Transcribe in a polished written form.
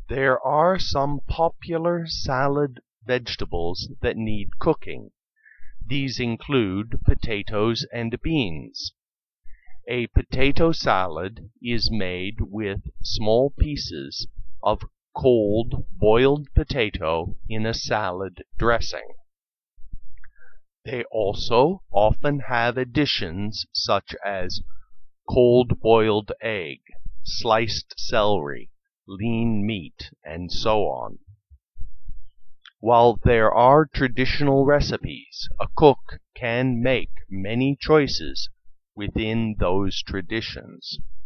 There are some popular salad vegetables that need cooking. These include potatoes and beans. A potato salad is made with small pieces of cold boiled potato in a salad dressing. They also often have additions such as cold boiled egg, sliced celery, lean meat, and so on. While there are traditional recipes, a cook can make many choices within those traditions.